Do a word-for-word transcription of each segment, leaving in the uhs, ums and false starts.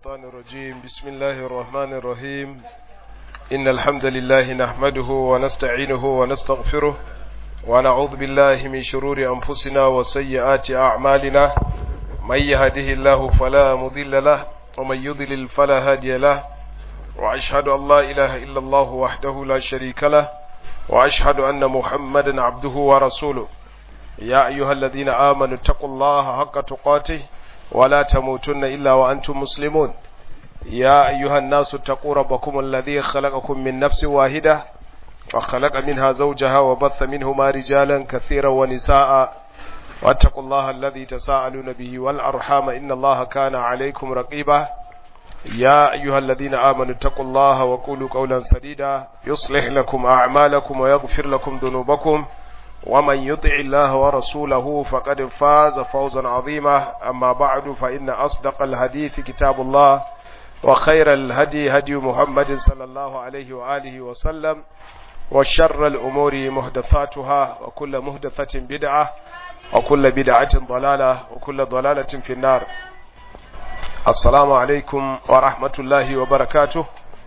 الشيطان الرجيم بسم الله الرحمن الرحيم إن الحمد لله نحمده ونستعينه ونستغفره ونعوذ بالله من شرور أنفسنا وسيئات أعمالنا من يهده الله فلا مضل له ومن يضلل فلا هادي له وأشهد أن لا إله إلا الله وحده لا شريك له وأشهد أن محمدا عبده ورسوله يا أيها الذين آمنوا اتقوا الله حق تقاته ولا تموتن إلا وأنتم مسلمون يا أيها الناس اتقوا ربكم الذي خلقكم من نفس واحدة وخلق منها زوجها وبث منهما رجالا كثيرا ونساء واتقوا الله الذي تساءلون به والأرحام إن الله كان عليكم رقيبا يا أيها الذين آمنوا اتقوا الله وقولوا قولا سديدا يصلح لكم أعمالكم ويغفر لكم ذنوبكم ومن يطع الله ورسوله فقد فاز فوزا عظيما أما بعد فإن أصدق الحديث كتاب الله وخير الهدي هدي محمد صلى الله عليه وآله وسلم وشر الأمور محدثاتها وكل محدثة بدعة وكل بدعة ضلالة وكل ضلالة في النار. السلام عليكم ورحمة الله وبركاته.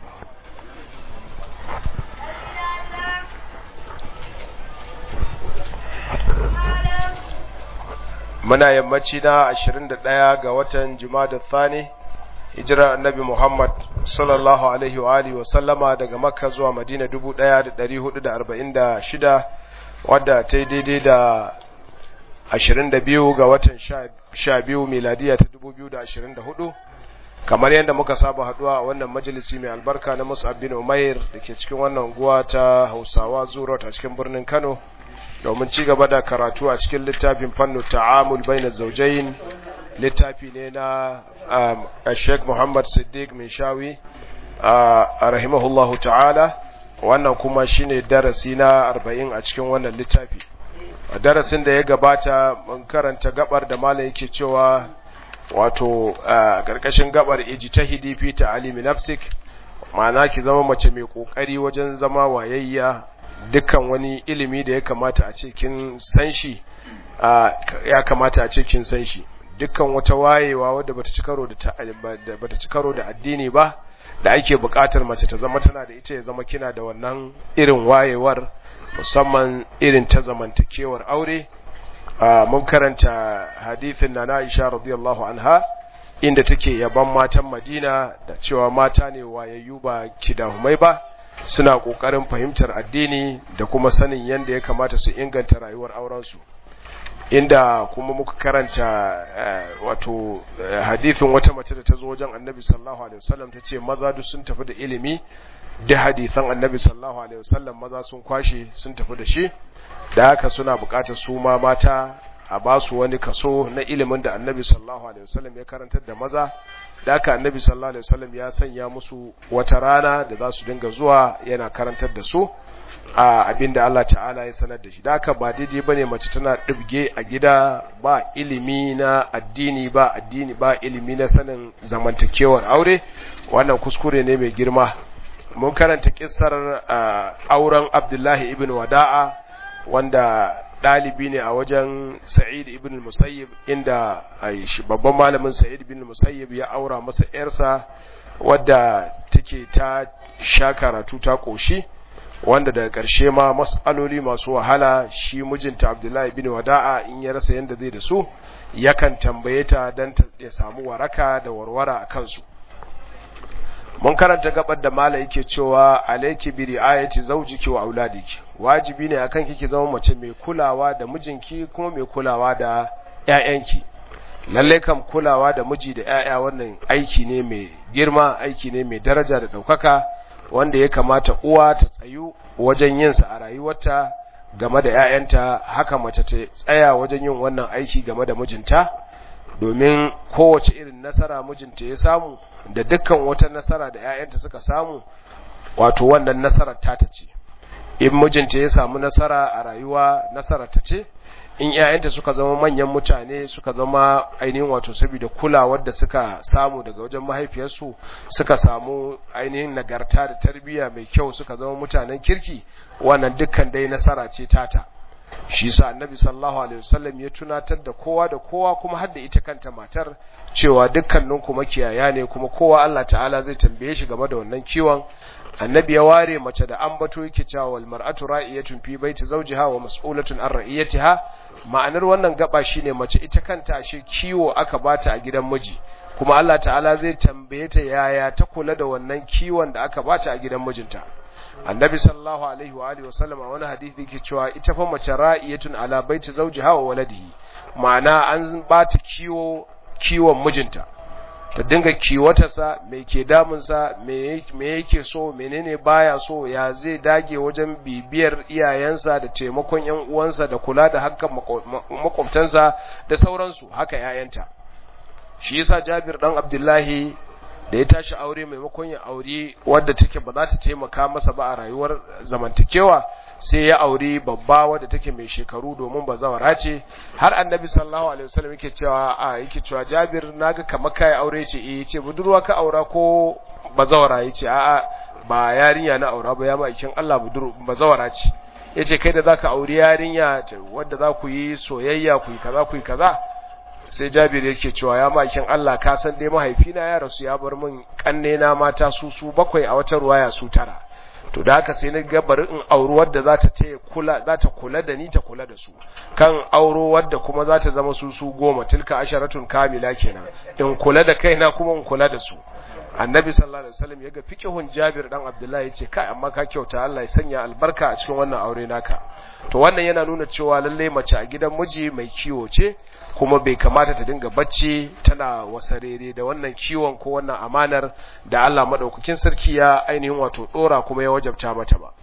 muna yammaci na ashirin da ɗaya ga watan Jumada Thani hijirar Annabi Muhammad sallallahu alaihi wa alihi wa sallama daga Makka zuwa Madina dubu ɗaya da ɗari hudu da arba'in da shida wadda ta yi daidai da ashirin da biyu ga watan sha biyu miladiya ta dubu biyu da ashirin da hudu kamar yadda muka saba haduwa a wannan majalisi mai albarka na Mus'ab bin Umair da ke cikin wannan unguwa ta Hausawa Zuro a cikin birnin Kano domin ci gaba da karatu a cikin littafin fannu ta'amul baina zawjayn littafi ne na Sheikh Muhammad Siddiq Minshawi rahimahullahu ta'ala wannan kuma shine darasi na arba'in a cikin wannan littafi. A darasin da ya gabata mun karanta gabar da malai yake cewa wato karkashin gabar ijtihadi fi ta'alimi nafsik, ma'ana ki zama mace mai kokari wajen zama wayayya, dukkan wani ilimi da ya kamata a ce kin san shi ya kamata a ce kin san shi, dukkan wata wayewa wadda bata ci karo da bata ci karo da addini ba da ake buƙatar mace ta zama tana da ita, ya zama kina da wannan irin wayewar, musamman irin ta zamantakewar aure. Mun karanta hadithin na Aisha radiyallahu anha inda take yaban matan Madina da cewa mata ne wayayyu ba kidahumai ba, suna ƙoƙarin fahimtar addini da kuma sanin yadda ya kamata su inganta rayuwar aurensu, inda kuma muka karanta wato hadithin wata mace da ta zo wajen Annabi sallallahu alaihi wasallam ta ce maza duk sun tafi da ilimi, da hadithan Annabi sallallahu alaihi wasallam maza sun kwashe sun tafi da shi, da haka suna buƙatar su ma mata a ba su wani kaso na ilimin da Annabi sallallahu alaihi wasallam ya karantar da maza. Da haka Annabi sallallahu alaihi wasallam ya sanya musu wata rana da za su dinga zuwa yana karantar da su a abinda Allah ta'ala ya sanar da shi. Da haka ba daidai bane mace tana dibge a gida ba ilimi na addini ba addini ba ilimi na sanin zamantakewar aure, wannan kuskure ne mai girma. Mun karanta kissar auren Abdullahi ibn Wada'a wanda ɗalibi ne a wajen Sa'id ibn Musayyib, inda babban malamin Sa'id ibn Musayyib ya aura masa ‘yarsa wadda take ta sha karatu ta ƙoshi, wanda daga ƙarshe ma mas'aloli masu wahala shi mijinta Abdullahi ibn Wada'a in ya rasa yadda zai da su yakan tambaye ta don ta samu waraka da warwara a kansu. Mun karanta gabar da mala yake cewa alayki bi ri'ayati zawjiki wa auladiki, wajibi ne akan kike zama mace mai kulawa da mijinki kuma mai kulawa da ƴaƴanki. Lalle kam kulawa da miji da ƴaƴa wannan aiki ne mai girma, aiki ne mai daraja da daukaka, wanda ya kamata uwa ta tsayu wajen yin sa a rayuwarta game da ƴaƴanta, haka mace ta tsaya wajen yin wannan aiki game da mijinta, domin kowace irin nasara mijinta ya samu da dukkan wata nasara da ƴaƴanta suka samu, wato wannan nasarar ta ce. In mijinta ya samu nasara a rayuwa, nasarar ta ce. In ƴaƴanta suka zama manyan mutane, suka zama ainihin wato saboda kulawar da suka samu daga wajen mahaifiyarsu, suka samu ainihin nagarta da tarbiyya mai kyau, suka zama mutanen kirki, wannan dukkan dai nasara ce tata. shi sa annabi sallallahu alaihi wasallam ya tunatar da kowa da kowa kuma har da ita kanta matar cewa dukkaninku makiyaya ne kuma kowa Allah ta'ala zai tambaye shi game da wannan kiwon. Annabi ya ware mace da ambato yake cewa wal mar'atu ra'iyatun fi baiti zawjiha wa mas'ulatun an ra'iyatiha. Ma'anar wannan gaba shine mace ita kanta ashe kiwo aka bata a gidan miji, kuma Allah ta'ala zai tambaye ta yaya ta kula da wannan kiwon da aka bata a gidan mijinta. Annabi sallallahu alaihi wa alihi wasallam a wani hadisi yake cewa ita fa mace ra'iyatun ala baiti zawjiha wa waladihi, ma'ana an bata kiwo kiwon mijinta, ta dinga kiwatarsa, me ke damunsa, me yake so, menene baya so, ya zai dage wajen bibiyar iyayensa da taimakon yan uwansa da kula da hakkan makwabtansa da sauransu, haka yayanta. Shi yasa Jabir dan Abdullahi da ya tashi aure maimakon ya aure wadda take ba za ta taimaka masa ba a rayuwar zamantakewa, sai ya aure babba wadda take mai shekaru domin bazawara ce. Har Annabi sallallahu alaihi wasallam yake cewa a yake cewa Jabir naga kamar kai aure ce eh yace budurwa ka aura ko bazawara, yace a'a ba yarinya na aura ba, ya ma ikin Allah budur bazawara ce. Yace kai da zaka aure yarinya wadda za ku yi soyayya ku yi kaza ku yi kaza. Sai Jabir yake cewa ya makin Allah ka san dai mahaifina ya rasu ya bar min kanne na mata su su bakwai a wata ruwaya su tara, to da haka sai na ga bari in auro wadda za ta taya kula za ta kula da ni ta kula da su, kan auro wadda kuma za ta zama su su goma, tilka asharatun kamila kenan, in kula da kaina kuma in kula da su. Annabi sallallahu alaihi wasallam ya ga fiqhun Jabir dan Abdullahi yace kai amma ka kyauta, Allah ya sanya albarka a cikin wannan aure naka. To wannan yana nuna cewa lalle mace a gidan miji mai kiwo ce, kuma bai kamata ta dinga bacci tana wasarere da wannan kiwon ko wannan amanar da Allah madaukakin sarki ya ainihin wato dora kuma ya wajabta mata ba.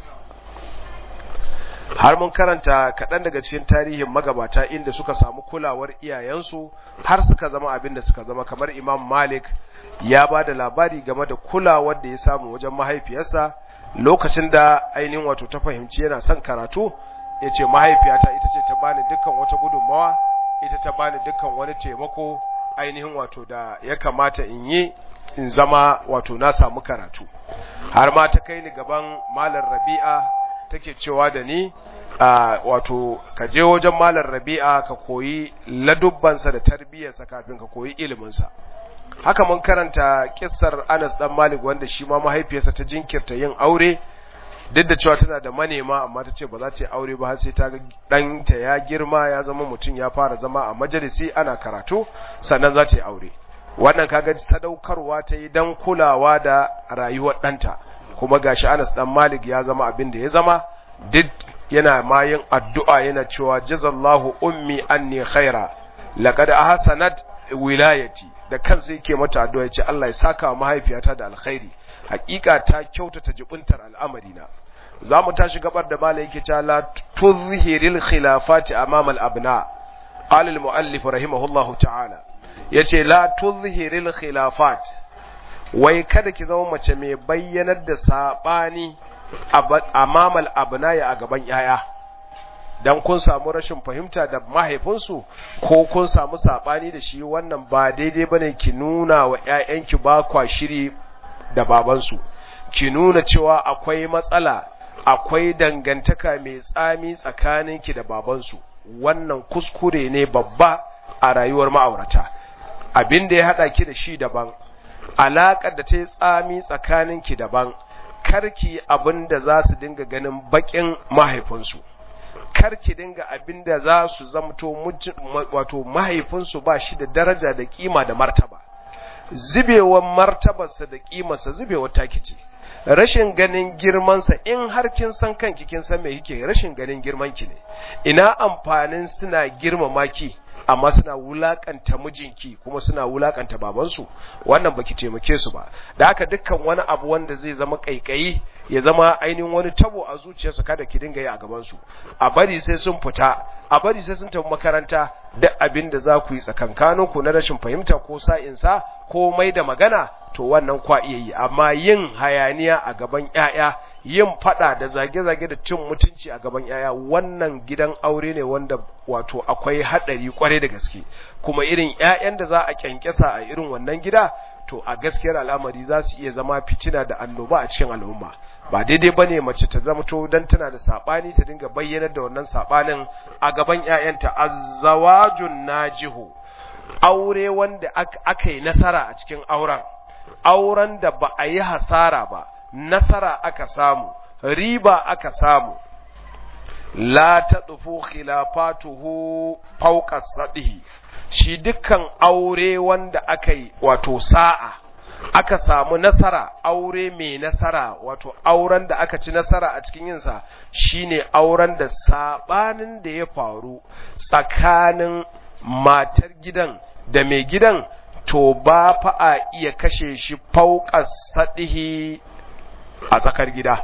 Har mun karanta kaɗan daga cikin tarihin magabata inda suka samu kulawar iyayensu har suka zama abin da suka zama, kamar Imam Malik ya ba da labari game da kulawar da ya samu wajen mahaifiyarsa lokacin da ainihin wato ta fahimci yana son karatu. Ya ce mahaifiyata ita ce ta bani dukkan wata gudunmawa, ita ta bani dukkan wani taimako ainihin wato da ya kamata in yi in zama wato na samu karatu. Har ma ta kai ni gaban Malam Rabi'a take cewa da ni wato ka je wajen Malam Rabi'a ka koyi ladubbansa da tarbiyyarsa kafin ka koyi iliminsa. Haka mun karanta kissar Anas dan Malik wanda shi ma mahaifiyarsa ta jinkirta yin aure, duk da cewa tana da manema amma ta ce ba za ta yi aure ba har sai ta ga ɗanta ya girma ya zama mutum ya fara zama a majalisi ana karatu sannan za ta yi aure. Wannan kaga sadaukarwa ta yi dan kulawa da rayuwar ɗanta, kuma gashi Anas dan Malik ya zama abin da ya zama, duk yana ma yin addu'a yana cewa jazallahu ummi anni khaira laqad ahsanat wilayati, da kansa yake mata addu'a yace Allah ya saka mahaifiyata da alkhairi, hakika ta kyautata jibuntar al'amarina. Zamu tashi gabar da malai yake cewa la tuzhiril khilafati amama al-abna. Qala al-muallif rahimahullahu ta'ala, yace la tuzhiril khilafat, wai kada ki zama mace mai bayyanar da sabani amama al-abna ya a gaban yaya. Dan kun samu rashin fahimta da mahaifinsu ko kun samu sabani da shi, wannan ba daidai bane ki nuna wa ƴaƴanki ba kwa shiri da babansu, ki nuna cewa akwai matsala, akwai dangantaka mai tsami tsakaninki da babansu. Wannan kuskure ne babba a rayuwar ma'aurata. Abin da ya hada ki da shi daban, alaƙar da ta yi tsami tsakaninki daban. Karki abin da za su dinga ganin bakin mahaifinsu, karki dinga abin da za su zamto wato mahaifinsu ba shi da daraja da kima da martaba. Zubewar martabarsa da kimarsa zubewar taki ce. Rashin ganin girmansa, in har kin san kanki kin san me kike, rashin ganin girmanki ne. Ina amfanin suna girmama ki amma suna wulakanta mijinki kuma suna wulakanta babansu? Wannan baki taimake su ba. Da haka dukkan wani abu wanda zai zama kaikayi ya zama ainihin wani tabo a zuciyarsu kada ki dinga yi a gaban su. A bari sai sun fita, a bari sai sun tafi makaranta, duk abin da za ku yi tsakankaninku na rashin fahimta ko sa'insa ko mai da magana, to wannan kwa iya yi. Amma yin hayaniya a gaban ƴaƴa, yin fada da zage-zage da cin mutunci a gaban ƴaƴa, wannan gidan aure ne wanda wato akwai hadari kware da gaske. Kuma irin ƴaƴan da za a kyankyasa a irin wannan gida, to a gaskiyar al'amari za su iya zama fitina da annoba a cikin al'umma. Ba daidai bane mace ta zama to dan tana da sabani ta dinga bayyanar da wannan sabanin a gaban ƴaƴanta. Az-zawajun najihu, aure wanda aka yi nasara a cikin auren, auren da ba a yi hasara ba, nasara aka samu, riba aka samu. La tadfu khilafatuhu fawqa sadihi, shi dukkan aure wanda aka yi wato sa'a, aka samu nasara, aure mai nasara, wato auren da aka ci nasara a cikin yinsa shine auren da sabanin da ya faru tsakanin matar gidan da mai gidan to ba fa a iya kashe shi fauqa sadihi a tsakar gida.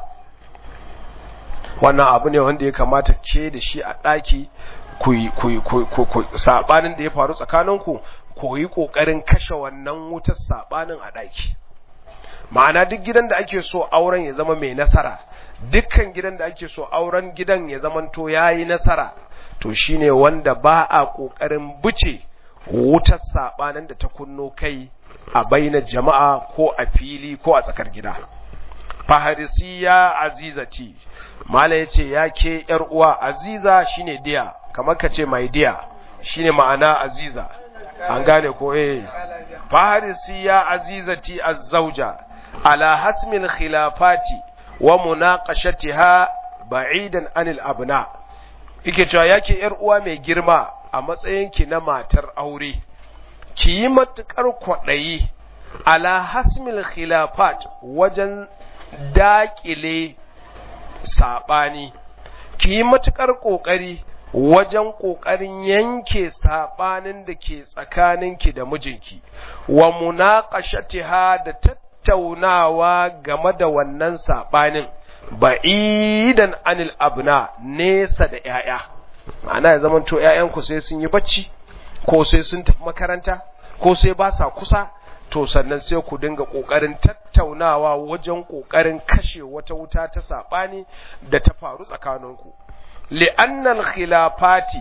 Wannan abu ne wanda ya kamata ke da shi a ɗaki ku ku sabanin da ya faru tsakaninku ku yi ƙoƙarin kashe wannan wutar sabanin a ɗaki. Ma'ana duk gidan da ake so auren ya zama mai nasara, dukkan gidan da ake so auren gidan ya zamanto yayi nasara, to shine wanda ba a ƙoƙarin buce wutar sabanin da ta kunno kai a bainar jama'a ko a fili ko a tsakar gida. Faharisiya azizati, mala yace yake yar uwa, aziza shine diya, kamar kace mai diya shine ma'ana aziza, an gane ko eh. Faharisiya azizati az-zawja ala hasmil khilafati wa munaqashatiha ba'idan anil abna. Yake cewa yake yar uwa mai girma a matsayinki na matar aure, ki yi matukar kwaɗayi ala hasmil khilafat wajen daƙile saɓani, ki yi matuƙar ƙoƙari wajen ƙoƙarin yanke saɓanin da ke tsakaninki da mijinki, wa munaqashatiha da tattaunawa game da wannan saɓanin, ba'idan anil abna, nesa da ƴaƴa. Ma'ana ya zamanto ƴaƴanku sai sun yi bacci, ko sai sun tafi makaranta, ko sai ba sa kusa, to sannan sai ku dinga ƙoƙarin tattaunawa wajen ƙoƙarin kashe wata wuta ta saɓani da ta faru tsakaninku. Li'annal khilafati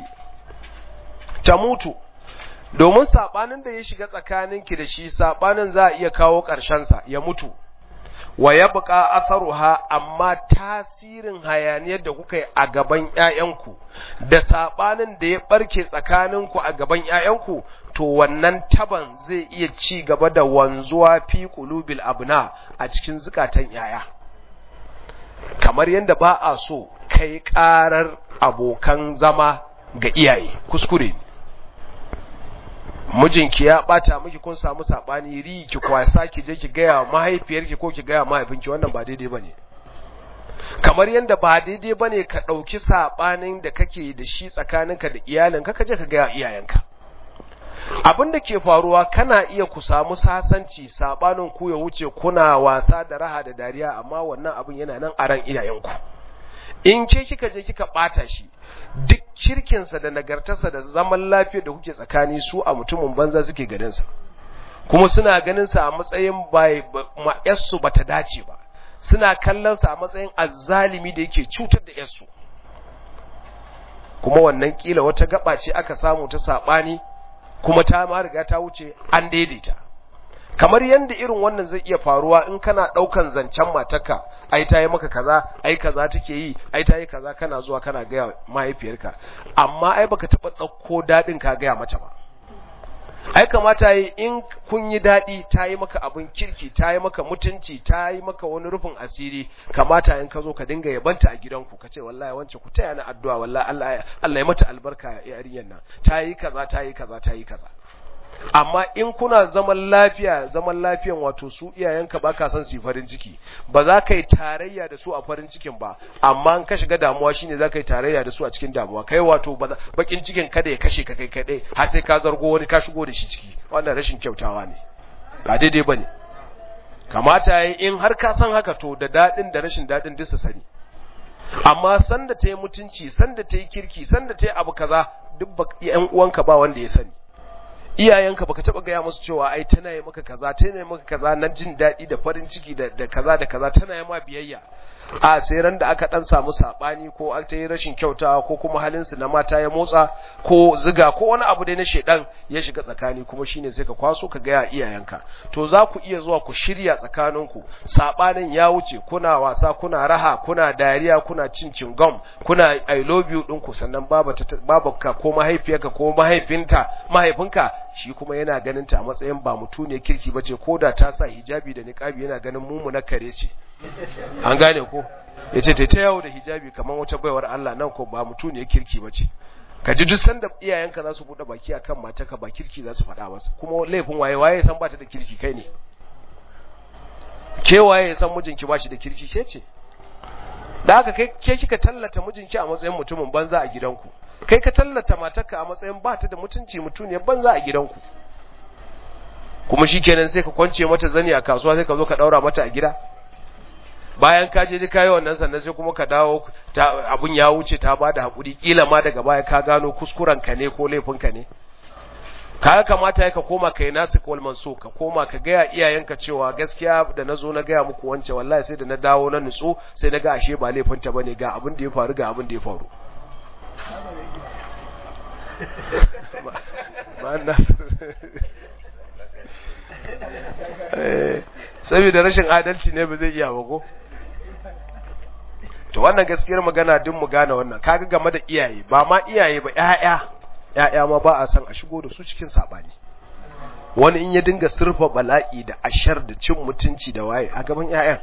ta mutu, domin saɓanin da ya shiga tsakaninki da shi, saɓanin za a iya kawo ƙarshensa ya mutu. Wa ya buƙa atharuha, amma tasirin hayaniyar da kuka yi a gaban ƴaƴanku da saɓanin da ya ɓarke tsakaninku a gaban ƴaƴanku, to wannan taban zai iya ci gaba da wanzuwa fi qulubil abna, a cikin zukatan ƴaƴa. Kamar yadda ba a so kai ƙarar abokan zama ga iyaye, kuskure. Mijinki ya bata miki, kun samu sabani, ri ki kwasa ki je ki gaya mahaifiyarki ko ki gaya mahaifinki, wannan ba daidai bane. Kamar yanda ba daidai bane ka dauki sabanin da kake da shi tsakaninka da iyalinka ka je ka gaya iyayenka. Abin da ke faruwa, kana iya ku samu sasanci, sabanin ku ya wuce, kuna wasa da raha da dariya, amma wannan abin yana nan a ran iyayenku. In ke kika je kika bata shi, duk kirkinsa da nagartarsa da zaman lafiya da kuke tsakani, su a mutumin banza suke ganinsa, kuma suna ganinsa a matsayin ma'yarsu ba ta dace ba, suna kallonsa a matsayin azzalimi da yake cutar da yarsu. Kuma wannan kila wata gaba ce aka samu ta saɓani, kuma ta ma riga ta wuce, an daidaita. Kamar yanda irin wannan zai iya faruwa in kana daukan zancen matarka, ai ta yi maka kaza, ai kaza take yi, ai ta yi kaza, kana zuwa kana ga mahaifiyarka, amma ai baka taba dauko dadin ka ga mata ba. Ai kamata yi in kun yi dadi, ta yi maka abin kirki, ta yi maka mutunci, ta yi maka wani rufin asiri, kamata in ka zo ka dinga yabanta a gidanku, ka ce wallahi wance ku taya ni addu'a, wallahi Allah Allah ya mata albarka yarinyar nan, ta yi kaza, ta yi kaza, ta yi kaza. Amma in kuna zaman lafiya, zaman lafiyan wato su iyayenka baka son su farin ciki, ba za ka yi tarayya da su a farin cikin ba, amma in ka shiga damuwa shine za ka yi tarayya da su a cikin damuwa. Kai wato bakin cikin kada ya kashe ka kai kadai, har sai ka zargo wani ka shigo da shi ciki, wannan rashin kyautawa ne, ba daidai bane. Kamata yayi in har ka san haka, to da dadin da rashin dadin duk su sani. Amma sanda ta yi mutunci, sanda ta yi kirki, sanda ta yi abu kaza, duk ƴan uwanka ba wanda ya sani. Iyayenka baka taba gaya musu cewa ai tana yi maka kaza, tana yi maka kaza na jin daɗi da farin ciki da, da kaza da kaza, tana yi ma biyayya. a sai ran da aka dan samu sabani ko an ta yi rashin kyautawa ko kuma halin su na mata ya motsa ko ziga ko wani abu dai na shedan ya shiga tsakani kuma shine sai ka kwaso ka ga ya iyayenka to za ku iya zuwa ku shirya tsakaninku sabanin ya wuce kuna wasa kuna raha kuna dariya kuna cin cingam kuna I love you ɗinku sannan babanka ko mahaifiyarka ko mahaifinta mahaifinka shi kuma yana ganin ta a matsayin ba mutu ne kirki bace ko da ta sa hijabi da niqabi yana ganin mumu na kare ce an gane ko yace ta ta yawo da hijabi kamar wata baiwar Allah nan ko ba mutu ne kirki bace ka ji duk sanda iyayenka za su bude baki akan matarka ba kirki za su faɗa masa kuma laifin waye waye san ba ta da kirki kai ne ke waye san mijinki ba shi da kirki ke ce da haka kai ke kika tallata mijinki a matsayin mutumin banza a gidanku kai ka tallata matarka a matsayin ba ta da mutunci mutuniyar banza a gidanku kuma shikenan sai ka kwance mata zani a kasuwa sai ka zo ka daura mata a gida bayan ka je kai wannan sannan sai kuma ka dawo abun ya wuce ta bada hakuri kila ma daga baya ka gano kuskuren ka ne ko laifin ka ne ka kamata ka koma kai nasu kawal manso ka koma ka ga iyayenka cewa gaskiya da nazo na ga muku wance wallahi sai da na dawo na nutso sai na ga ashe ba laifin ta bane ga abin da ya faru ga abin da ya faru eh saboda rashin adalci ne ba zai iya ba ko to wannan gaskiyar magana din mu gane wannan kaga game da iyaye ba ma iyaye ba ƴaƴa ƴaƴa ma ba a san a shigo da su cikin sabani wani in ya dinga surfa bala'i da ashar da cin mutunci da waye a gaban ƴaƴan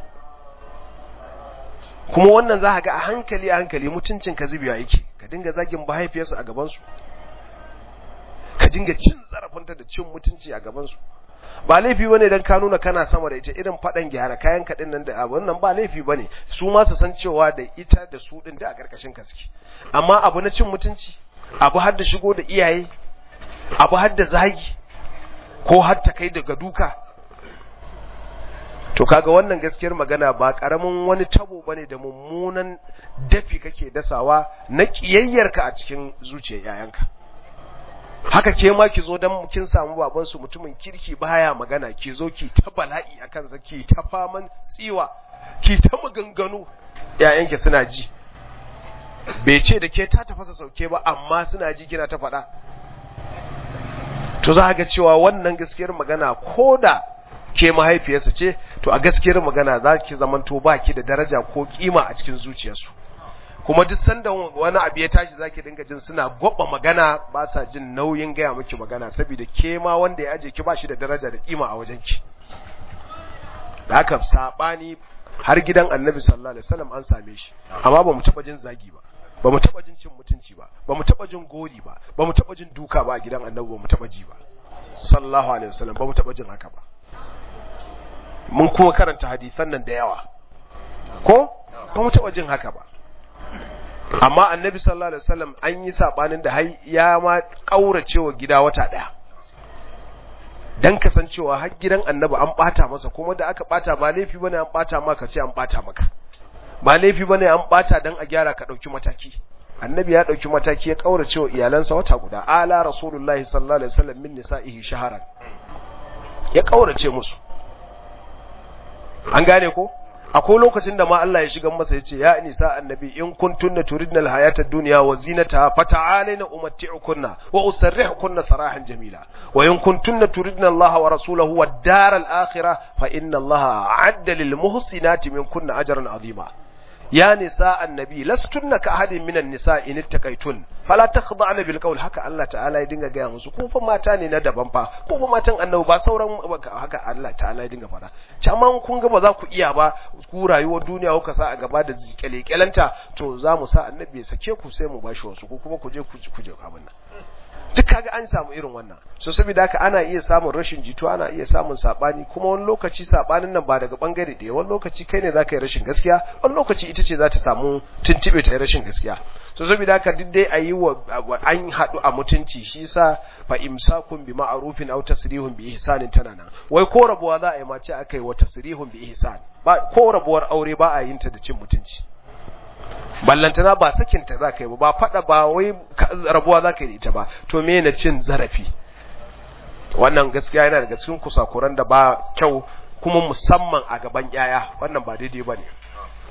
kuma wannan za ka ga a hankali a hankali mutuncin ka zubiya yake ka dinga zagin mahaifiyarsu a gaban su ka dinga cin zarafinta da cin mutunci a gaban su ba laifi bane dan ka nuna kana sama da ita irin fadan gyara kayan kadin nan da abu wannan ba laifi bane su ma su san cewa da ita da su din da a karkashin ka suke amma abu na cin mutunci abu har da shigo da iyaye abu har da zagi ko har ta kai daga duka to kaga wannan gaskiyar magana ba karamin wani tabo bane da mummunan dafi kake dasawa na kiyayyarka a cikin zuciyar yayanka haka ke ma ki zo dan kin samu baban su mutumin kirki baya magana ki zo ki ta bala'i akan sa ki ta faman tsiwa ki ta maganganu yayanki suna ji bai ce da ke ta tafasa sauke ba amma suna ji kina ta faɗa to za ga cewa wannan gaskiyar magana koda ke mahaifiyarsa ce to a gaskiyar magana za ki zamanto baki da daraja ko kima a cikin zuciyarsu kuma duk sanda wani abu ya tashi zaki dinga jin suna gwaba magana ba sa jin nauyin gaya miki magana saboda ke ma wanda ya aje ki ba shi da daraja da kima a wajenki da haka sabani har gidan Annabi sallallahu alaihi wasallam an same shi amma ba mu taba jin zagi ba ba mu taba jin cin mutunci ba ba mu taba jin gori ba ba mu taba jin duka ba a gidan Annabi ba mu taba ji ba sallallahu alaihi wasallam ba mu taba jin haka ba mun kuma karanta hadisan nan da yawa ko ba mu taba jin haka ba amma Annabi sallallahu alaihi wasallam an yi sabanin da har ya ma kauracewa gida wata daya dan kasancewa har gidan Annabi an bata masa kuma da aka bata ba laifi bane an bata maka ce an bata maka ba laifi bane an bata dan a gyara ka dauki mataki Annabi ya dauki mataki ya kauracewa iyalansa wata guda ala rasulullahi sallallahu alaihi wasallam min nisa'ihi shaharan ya kaurace musu an gane ko akwai lokacin da ma Allah ya shiga masa yace ya nisa annabi in kuntunna turidna alhayata ad-dunya wa zinataha fata'alina umatti'ukunna wa usarrihukunna sarahan jamila wa in kuntunna turidna Allah wa rasulahu wad-dar al-akhirah fa inna Allah a'adda lil muhsinati minkunna ajran 'azima ya nisa annabi lastunna ka ahadin minan nisa in ittaqaytun fala takhda'na bil qawl haka Allah ta'ala ya dinga gaya musu ko fa mata ne na daban fa ko fa matan annabi ba sauran haka Allah ta'ala ya dinga fara amma kun ga ba za ku iya ba ku rayuwar duniya kuka sa a gaba da zikelekelanta to za mu sa annabi ya sake ku sai mu bashi wasu ko kuma ku je ku ku je abin nan duk kaga an samu irin wannan so saboda haka ana iya samun rashin jito ana iya samun sabani kuma wani lokaci sabanin nan ba daga bangare da wani lokaci kai ne zaka yi rashin gaskiya wani lokaci ita ce za ta samu tuntube ta yi rashin gaskiya so saboda haka duk dai ayi wa an hadu a mutunci shi yasa fa imsakun bi ma'rufin aw tasrihun bi ihsanin tana nan wai ko rabuwa za a yi mace akai wa tasrihun bi ihsan ba ko rabuwar aure ba a yin ta da cin mutunci ballantana ba sakinta za ka yi ba fada ba wai rabuwa za ka yi ita ba to me na cin zarafi wannan gaskiya yana daga cikin kusakuran da ba kyau kuma musamman a gaban yaya wannan ba daidai ba ne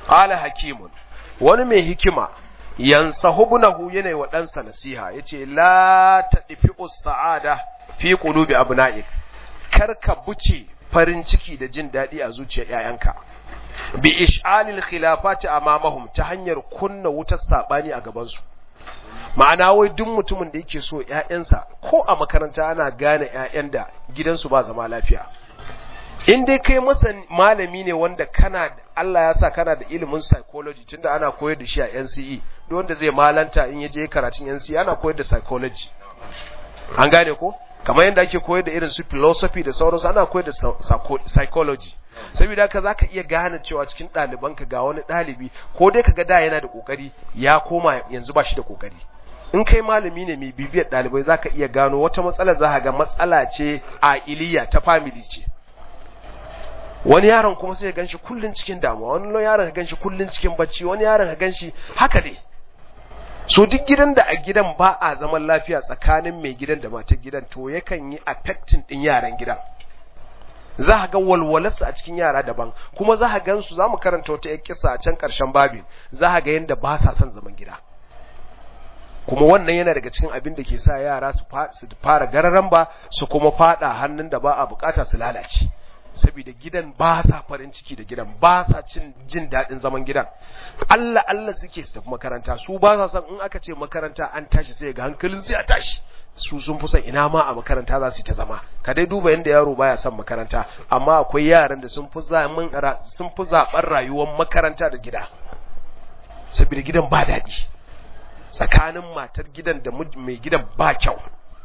qala hakimun wani mai hikima yansahubnahu yana wa ɗansa nasiha yace la tadfi'u sa'ada fi qulubi abna'ik karka buce farin ciki da jin dadi a zuciyar yayanka bi ish'alil khilafati amamahum ta hanyar kunna wutar sabani a gaban su ma'ana wai duk mutumin da yake so ƴaƴansa ko a makaranta ana gane ƴaƴan da gidansu ba zama lafiya in dai kai masa malami ne wanda kana Allah ya sa kana da ilimin psychology tunda ana koyar da shi a N C E duk wanda zai malanta in yaje karatun N C E ana koyar da psychology an gane ko kamar yadda ake koyar da irin su philosophy da sauransu ana koyar da psychology saboda haka zaka iya gane cewa cikin ɗalibanka ga wani ɗalibi ko dai kaga da yana da kokari ya koma yanzu ba shi da kokari in kai malami ne mai bibiyar ɗalibai zaka iya gano wata matsala za ka ga matsala ce a iliya ta family ce wani yaron kuma sai ya ganshi kullun cikin damuwa wani yaron ka ganshi kullun cikin bacci wani yaron ka ganshi haka dai so duk gidan da a gidan ba a zaman lafiya tsakanin mai gidan da matar gidan to yakan yi affecting din yaran gidan za ka ga walwalarsu a cikin yara daban kuma za ka gansu za mu karanta wata kissa a can karshen babin za ka ga yanda ba sa son zaman gida kuma wannan yana daga cikin abin da ke sa yara su fara gararan ba su kuma fada hannun da ba a bukata su lalace saboda gidan ba sa farin ciki da gidan ba sa cin jin daɗin zaman gidan Allah Allah suke su tafi makaranta su ba sa san in aka ce makaranta an tashi sai ga hankalin sai a tashi su sun fi san ina ma a makaranta za su ta zama ka dai duba yanda yaro baya son makaranta amma akwai yaran da sun fi zaman sun fi zaɓar rayuwar makaranta da gida saboda gidan ba daɗi tsakanin matar gidan da mai gidan ba kyau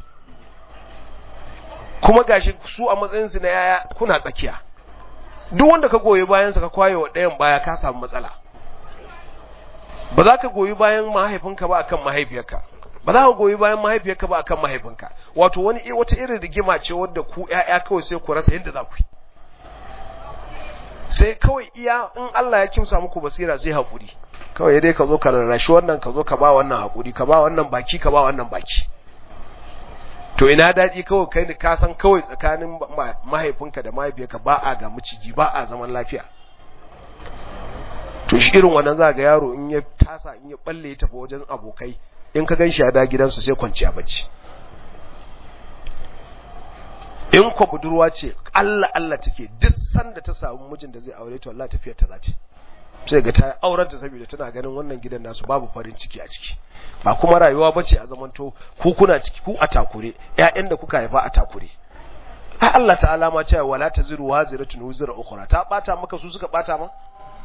kuma gashi su a matsayinsu na yaya kuna tsakiya duk wanda ka goyi bayansa ka kwaye wa ɗayan baya ka samu matsala ba za ka goyi bayan mahaifinka ba akan mahaifiyarka ba za ka goyi bayan mahaifiyarka ba akan mahaifinka wato wani wata irin rigima ce wadda ku ƴaƴa kawai sai ku rasa yadda za ku yi sai kawai iya in Allah ya kimsa muku basira sai haƙuri kawai dai ka zo ka rarrashi wannan ka zo ka ba wannan haƙuri ka ba wannan baki ka ba wannan baki to ina daɗi kawai kai ne ka san kawai tsakanin mahaifinka da mahaifiyarka ba a ga miciji ba a zaman lafiya to shi irin wannan za ga yaro in ya tasa in ya balle ya tafi wajen abokai in ka gan shi a da gidansu sai kwanciya bacci in ko budurwa ce Allah Allah take duk sanda ta samu mijin da zai aure ta wallahi tafiyar ta zace sai ga ta aurenta saboda tana ganin wannan gidan nasu babu farin ciki a ciki ba kuma rayuwa bace a zamanto ku kuna ciki ku a takure ƴaƴan da kuka haifa a takure ai Allah ta'ala ma cewa wala taziru waziratun wuzra ukhra ta bata maka su suka bata ma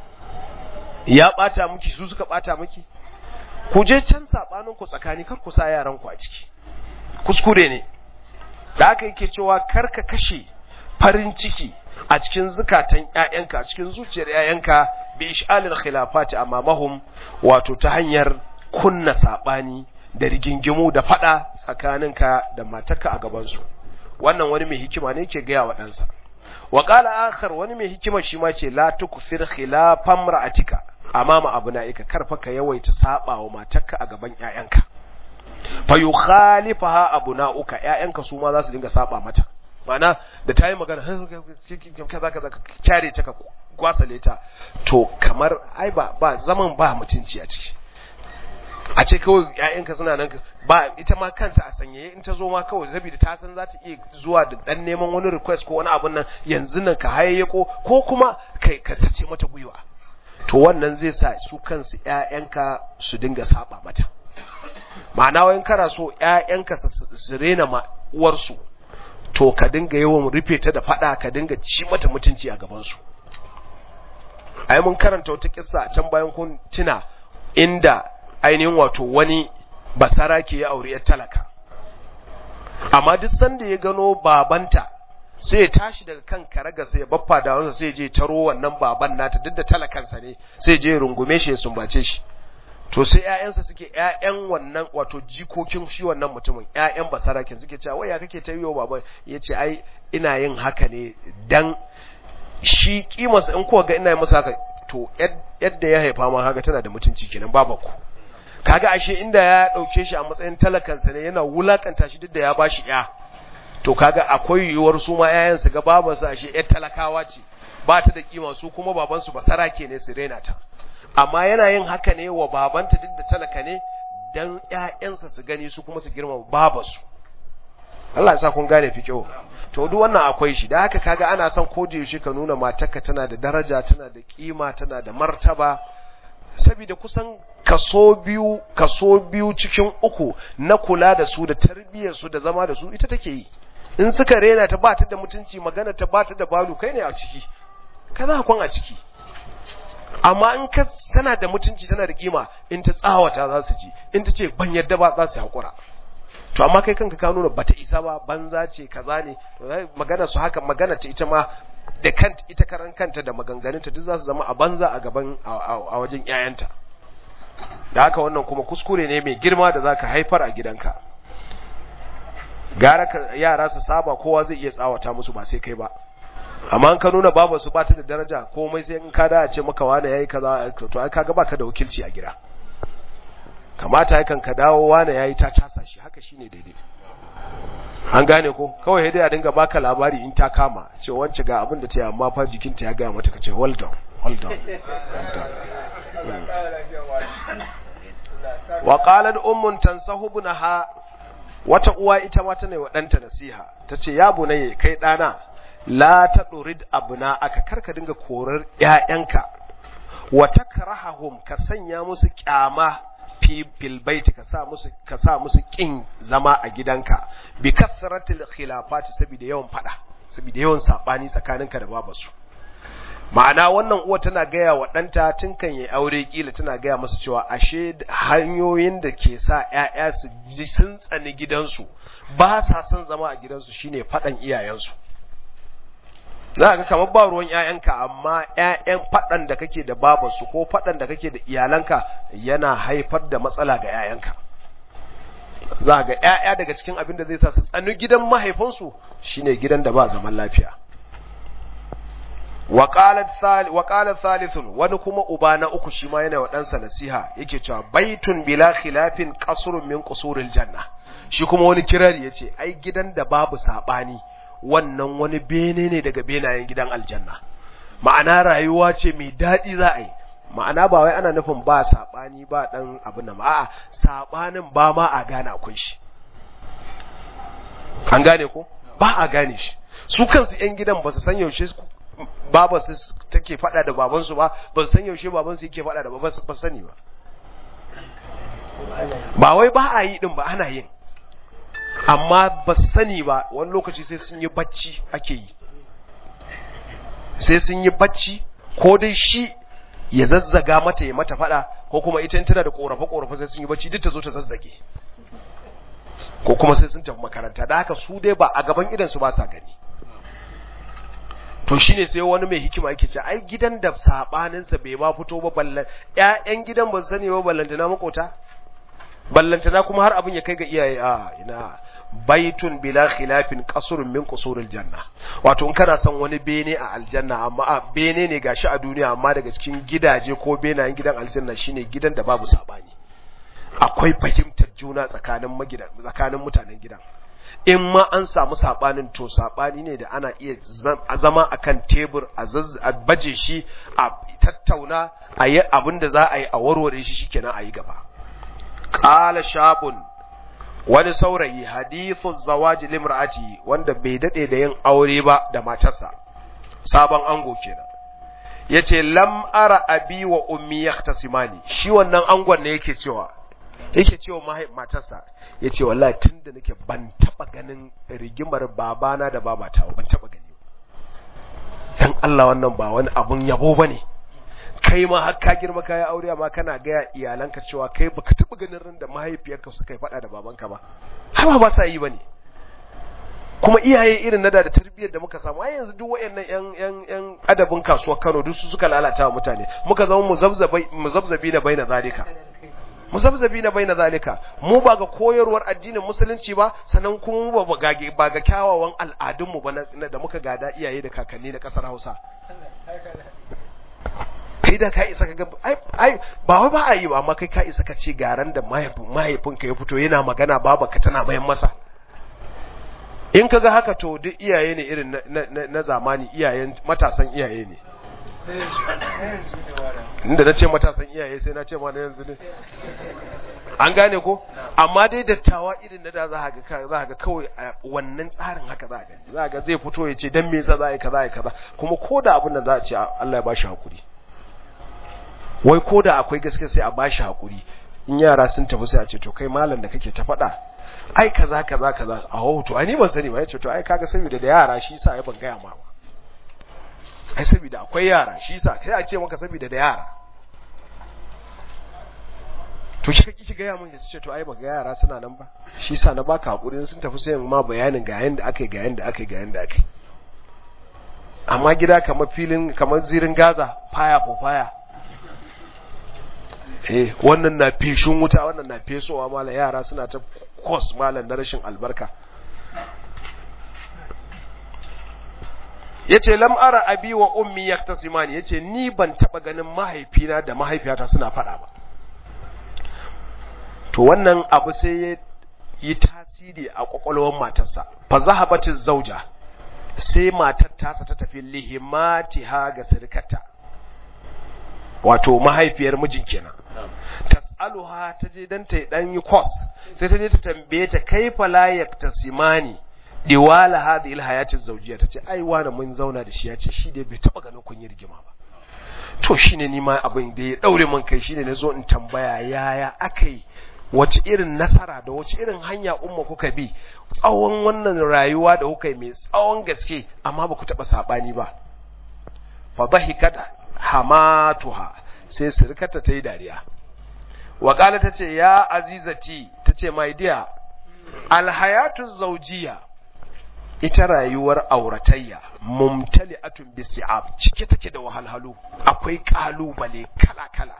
ya bata miki su suka bata miki ku je can sabanin ku tsakani kar ku sa yaran ku a ciki kuskure ne da haka yake cewa karka kashe farin ciki a cikin zukatan ƴaƴanka a cikin zuciyar ƴaƴanka bi ish'alil khilafati amamahum wato ta hanyar kunna sabani da rigingimu da fada tsakaninka da matarka a gaban su wannan wani mai hikima ne yake ga wa ɗansa wa qala akhar wani mai hikima shi ma ce la tukfir khilafam ra'atika amama abnaika karfa ka yawaita saba wa matarka a gaban ƴaƴanka fa yukhalifaha abnauka ƴaƴanka su ma za su dinga saba mata mana da tayi magana kaza kaza ka kyare ta ka gwasale ta to kamar ai ba ba zaman ba mutunci a ciki a ce kawai ƴaƴanka suna nan ba ita ma kanta a sanyaye in ta zo ma kawai saboda ta san za ta iya zuwa da dan neman wani request ko wani abun nan yanzu nan ka hayayyako ko kuma kai ka sace mata gwiwa to wannan zai sa su kansu ƴaƴanka su dinga saba mata ma'ana wayin kana so ƴaƴanka su rena ma uwarsu to ka dinga yawan rufe ta da fada ka dinga ci mata mutunci a gaban su ai mun karanta wata kissa a can bayan kun tuna inda ainihin wato wani basarake ya aure yar talaka amma duk sanda ya gano babanta sai ya tashi daga kan karaga sai ya baffa da wansa sai ya je taro wannan baban nata duk da talakansa ne sai ya je rungume shi ya sumbace shi to sai ƴaƴansa suke ƴaƴan wannan wato jikokin shi wannan mutumin ƴaƴan basarakin suke cewa wai ya kake ta yiwo baba yace ai ina yin haka ne dan shi kimarsa in kuwa ga ina yi masa haka to yadda ya haifa ma haka tana da mutunci kenan babaku kaga ashe inda ya dauke shi a matsayin talakansa ne yana wulakanta shi duk da ya bashi ya to kaga akwai yiwuwar su ma ƴaƴan su ga babansu ashe ƴar talakawa ce ba ta da kima su kuma baban su basarake ne su rena ta amma yana yin haka ne wa babanta duk da talaka ne dan ƴaƴansa su gani su kuma su girma babarsu. Allah ya sa kun gane fiqo. To duk wannan akwai shi. Da haka kaga ana son ko da yaushe ka nuna matarka tana da daraja, tana da kima, tana da martaba. Saboda kusan kaso biyu kaso biyu cikin uku na kula da su da tarbiyyar su da zama da su ita take yi. In suka rena ta ba ta da mutunci, magana ta ba ta da balu, kai ne a ciki. Kaza kun a ciki. Amma in ka tana da mutunci, tana da kima, in ta tsawata za su ji, in ta ce ban yadda ba za su hakura. To amma kai kanka ka nuna bata isa ba, banza ce, kaza ne, to magana su haka, magana ta ita ma da kanta, ita karan kanta da maganganunta duk za su zama a banza a gaban a wajen ƴaƴanta. Da haka wannan kuma kuskure ne mai girma da zaka haifar a gidanka. Gara ka yara su saba kowa zai iya tsawata musu ba sai kai ba. Amma an ka nuna babu su bata da daraja, komai sai in ka da a ce maka wani yayi kaza, to ai kaga baka da wakilci a gida. Kamata yakan ka dawo wani yayi ta casa shi, haka shine daidai. An gane ko? Kawai dai a dinga baka labari in ta kama, ce wance ga abin da ta yi amma fa jikinta ya ga mata, kace hold on, hold on. Hold on. Wa qalat ummun tansahu ibnaha, wata uwa ita ma tana wa danta nasiha, tace ya bunayya kai dana, la tadurid abna aka karka dinga korar ƴaƴanka, wa takrahahum ka sanya musu kyama fi fil baiti, ka sa musu ka sa musu kin zama a gidanka, bi kasratil khilafati, saboda yawan fada, saboda yawan sabani tsakaninka da babarsu. Ma'ana wannan uwa tana gaya wa ɗanta tun kan yi aure, kila tana gaya masa cewa ashe hanyoyin da ke sa ƴaƴa su ji sun tsani gidansu, ba sa son zama a gidansu, shine faɗan iyayensu. Za ka kamar ba ruwan ƴaƴanka, amma ƴaƴan faɗan da kake da babarsu ko faɗan da kake da iyalanka yana haifar da matsala ga ƴaƴanka. Za ga ƴaƴa daga cikin abin da zai sa su tsani gidan mahaifinsu shine gidan da ba zaman lafiya. wa qala thalithun, wani kuma uba na uku shi ma yana wa ɗansa nasiha, yake cewa baitun bila khilafin qasrun min qusuril janna. Shi kuma wani kirari yace ai gidan da babu sabani wannan wani bene ne daga benayen gidan aljanna. Ma'ana rayuwa ce mai dadi za a yi. Ma'ana ba wai ana nufin ba sabani ba dan abin nan, a'a sabanin ba ma a gane akwai shi. An gane ko? Ba a gane shi. Su kansu ƴan gidan ba su san yaushe babansu take fada da babansu ba, ba su san yaushe babansu yake fada da babansu, ba sani ba. Ba wai ba a yi din ba, ana yin, amma ba su sani ba. Wani lokaci sai sun yi bacci ake yi, sai sun yi bacci, ko dai shi ya zazzaga mata ya mata fada, ko kuma ita in tana da korafe korafe sai sun yi bacci duk ta zo ta zazzage, ko kuma sai sun tafi makaranta. Da haka su dai ba a gaban idan su ba sa gani. To shine sai wani mai hikima yake ce ai gidan da sabanin sa bai ba fito ba, ballan ƴaƴan gidan ba su sani ba, ballantana makota, ballantana kuma har abin ya kai ga iyaye. A ina baitun bila khilafin qasrun min qusuril janna. Wato in kana son wani bene a aljanna, amma a bene ne gashi a duniya, amma daga cikin gidaje ko benayen gidan aljanna shine gidan da babu sabani, akwai fahimtar juna tsakanin magidan tsakanin mutanen gidan. In ma an samu sabanin, to sabani ne da ana iya zama akan tebur a baje shi, a tattauna, a yi abin da za a yi, a warware shi, shikenan a yi gaba. Qala shabun, wani saurayi, hadithu zawaji limra'ati, wanda bai dade da yin aure ba da matarsa, sabon ango kenan, yace lam ara abi wa ummi yahtasimani. Shi wannan angon ne yake cewa yake cewa matarsa, yace wallahi tunda nake ban taba ganin rigimar babana da babata, ban taba gani. Dan Allah wannan ba wani abun yabo bane. Kai ma har ka girma kai aure, amma kana ga iyalanka cewa kai baka taba ganin ran da mahaifiyarka suka yi fada da babanka ba. Har ba sa yi bane. Kuma iyaye irin nada da tarbiyyar da muka samu, ai yanzu duk wayannan yan yan yan adabin kasuwar Kano duk su suka lalata wa mutane. Muka zama muzabzabi muzabzabi na baina zalika. Muzabzabi na baina zalika. Mu ba ga koyarwar addinin musulunci ba, sannan kuma ba ga ba ga kyawawan al'adun mu ba da muka gada iyaye da kakanni na kasar Hausa. Kai da ka isa kaga ai ai ba wai ba a yi ba, amma kai ka isa ka ce garan da mahaifin mahaifinka ya fito yana magana babanka tana bayan masa. In kaga haka to duk iyaye ne irin na, na, na zamani, iyayen matasan iyaye ne. inda na ce matasan iyaye sai na ce ma na yanzu ne an gane ko amma dai dattawa irin da da za ga za ga kawai wannan tsarin haka za ga za ga zai fito ya ce dan me yasa za yi kaza yi kaza kuma koda abin nan za a ce Allah ya bashi hakuri wai koda akwai gaskiya sai a bashi hakuri in yara sun tafi sai a ce to kai malam da kake ta faɗa ai kaza kaza kaza a hoto ai ni ban sani ba yace to ai kaga saboda da yara shi yasa ai ban gaya ma ba ai saboda akwai yara shi yasa sai a ce maka saboda da yara to shi kake ki gaya mun ya ce to ai ba ga yara suna nan ba shi yasa na baka hakuri sun tafi sai ma bayanin ga yanda akai ga yanda akai ga yanda akai amma gida kamar filin kamar zirin Gaza fire for fire eh wannan na feshin wuta wannan na fesowa mala yara suna ta course malan na rashin albarka yace lam ara abi wa ummi yaktasimani yace ni ban taba ganin mahaifina da mahaifiyata suna fada ba to wannan abu sai ya yi tasiri a kwakwalwar matarsa fa zahabatiz zauja sai matar tasa ta tafi lihimatiha ga sirkata wato mahaifiyar mijin kenan tas'aluha taje dan ta dan yi course sai taje ta tambaye ta kaifa la yaktasimani diwala hadhihi alhayati zawjiyya tace ai wani mun zauna da shi yace shi dai bai taba ganin kun yi rigima ba to shine ni ma abin da ya daure mun kai shine nazo in tambaya yaya akai wace irin nasara da wace irin hanya umma kuka bi tsawon wannan rayuwa da kuka yi mai tsawon gaske amma ba ku taba sabani ba fa dhahikat hamatuha sai sirkata tayi dariya wa qala tace ya azizati tace my dear alhayatu zawjiyya ita rayuwar auratayya mumtali'atun bisi'ab cike take da wahalhalu akwai kalubale kala kala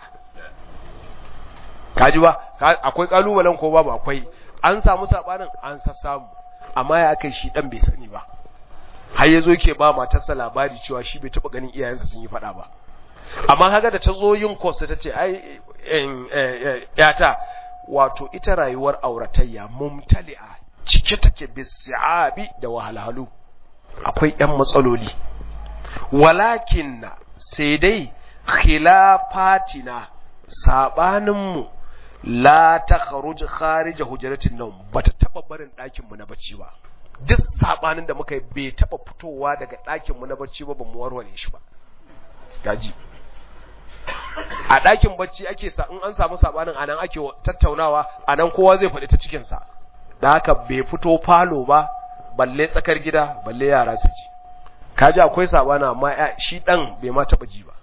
kaji ba akwai kalubalen ko babu akwai an samu sabanin an sassamu amma ya kai shi dan bai sani ba har yazo yake ba matarsa labari cewa shi bai taba ganin iyayensa sun yi fada ba amma kaga da tazo yin course tace ai yata wato ita rayuwar auratayya mumtali'a cike take bisi'abi da wahalhalu akwai ƴan matsaloli walakin sai dai khilafatina sabaninmu la takhruj kharij hujratin nawm bata taba barin ɗakin mu na bacci ba duk sabanin da muka yi bai taba fitowa daga ɗakin mu na bacci ba bamu warware shi ba gaji a ɗakin bacci ake sa in an samu sabanin anan ake tattaunawa anan kowa zai faɗi ta cikin sa da haka bai fito falo ba balle tsakar gida balle yara su ji kaji akwai sabana amma shi dan bai ma taba ji ba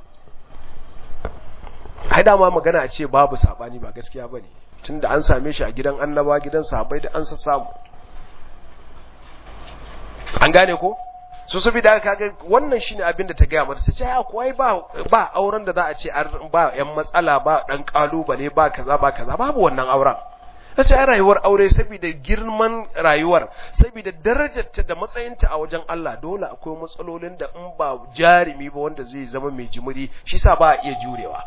ai da ma magana a ce babu sabani ba gaskiya bane tunda an same shi a gidan annaba gidan sahabbai da an sa samu an gane ko so saboda kaga wannan shine abin da ta ga mata tace ai akwai ba ba auren da za a ce ba yan matsala ba dan kalubale ba kaza ba kaza babu wannan auren tace ai rayuwar aure saboda girman rayuwar saboda darajarta da matsayinta a wajen Allah dole akwai matsalolin da in ba jarimi ba wanda zai zama mai jimiri shi sa ba a iya jurewa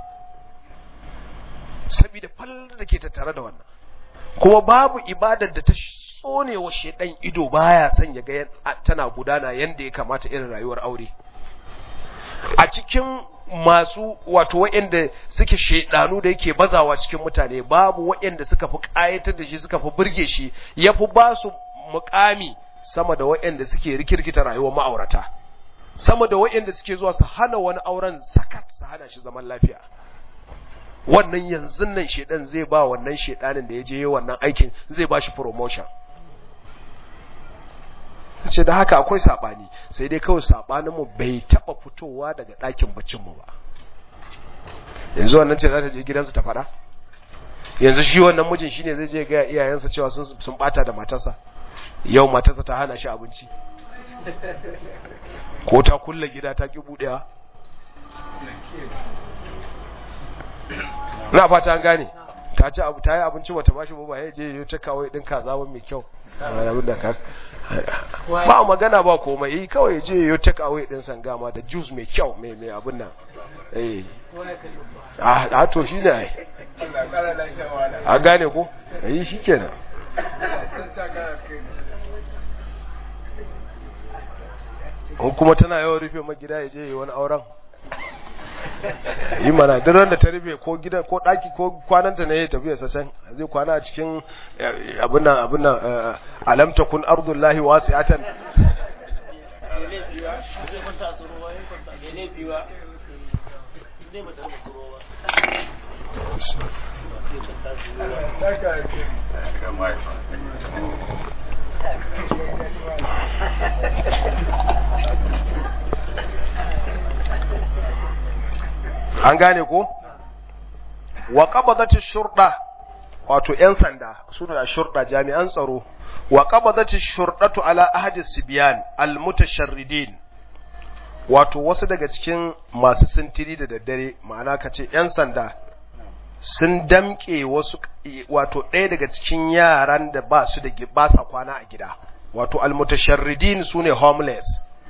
saboda fallar da ke tattare da wannan kuma babu ibadar da ta tsone wa shedan ido baya son ya ga tana gudana yanda ya kamata irin rayuwar aure a cikin masu wato waɗanda suke shedanu da yake bazawa cikin mutane babu waɗanda suka fi ƙayatar da shi suka fi burge shi yafi ba su muƙami sama da waɗanda suke rikirkita rayuwar ma'aurata sama da waɗanda suke zuwa su hana wani auren sakat su hana shi zaman lafiya wannan yanzu nan shedan zai ba wannan shedanin da yaje wannan aikin zai ba shi promotion ce da haka akwai sabani sai dai kawai sabanin mu bai taba fitowa daga ɗakin baccin mu ba yanzu wannan ce za ta je gidansu ta fada yanzu shi wannan mijin shine zai je ga iyayensa cewa sun sun bata da matarsa yau matarsa ta hana shi abinci ko ta kulle gida ta ki budewa na fata an gane ta ci abu ta yi abinci wata bashi ba ya je ya ta kawo din kaza ba mai kyau ba magana ba komai kawai ya je ya ta kawo din sangama da juice mai kyau mai mai abin nan eh a to shine ai a gane ko eh shikenan ko kuma tana yawan rufe ma gida ya je wani auren yi mana duk ran da ta rufe ko gida ko daki ko kwananta ne ya tafi sa can zai kwana a cikin abin nan abin nan alam takun ardullahi wasi'atan an gane ko wa qabadati shurda wato yan sanda suna shurda jami'an tsaro wa qabadati shurdatu ala ahadi sibyan almutasharridin wato wasu daga cikin masu sintiri da daddare ma'ana kace yan sanda sun damke wasu wato ɗaya daga cikin yaran da ba su da ba sa kwana a gida wato almutasharridin sune homeless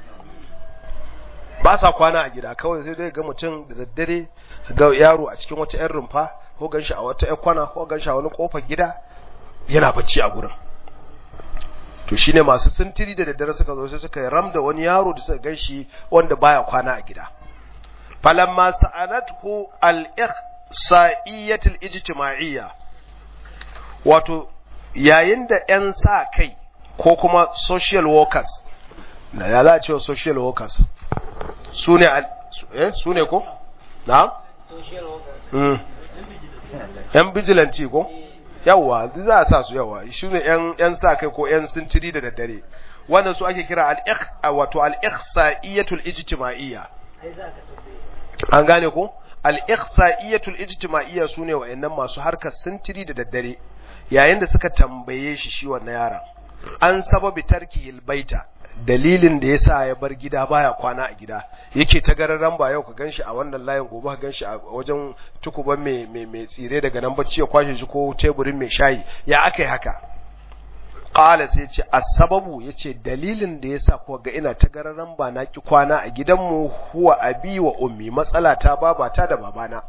ba sa kwana a gida kawai sai dai ga mutum da daddare ga yaro a cikin wata ƴan rumfa ko ganshi a wata ƴan kwana ko ganshi a wani kofar gida yana bacci a gurin to shine masu sintiri da daddare suka zo sai suka ramda wani yaro da suka ganshi wanda baya kwana a gida falamma sa'alathu al-ihsa'iyyah al-ijtima'iyya wato yayin da ƴan sa kai ko kuma social workers na ya za a ce social workers su ne eh su ne ko na social workers mm yan vigilante ko yawa za a sa su yawa shi ne yan yan sa kai ko yan sintiri da daddare wannan su ake kira al-ikh wato al-ihsa'iyatul ijtima'iyya an gane ko al-ihsa'iyatul ijtima'iyya sune wayannan masu harkar sintiri da daddare yayin da suka tambaye shi shi wannan yaron an sababi tarkihil baita dalilin da yasa ya bar gida baya kwana a gida yake ta gararan ba yau ka ganshi a wannan layin gobe ka ganshi a wajen tukuban mai mai mai tsire daga nan bacci ya kwashe shi ko teburin mai shayi ya akai haka qala sai ce as-sababu yace dalilin da yasa ko ga ina ta gararan ba na ki kwana a gidanmu huwa abi wa ummi matsala ta babata da babana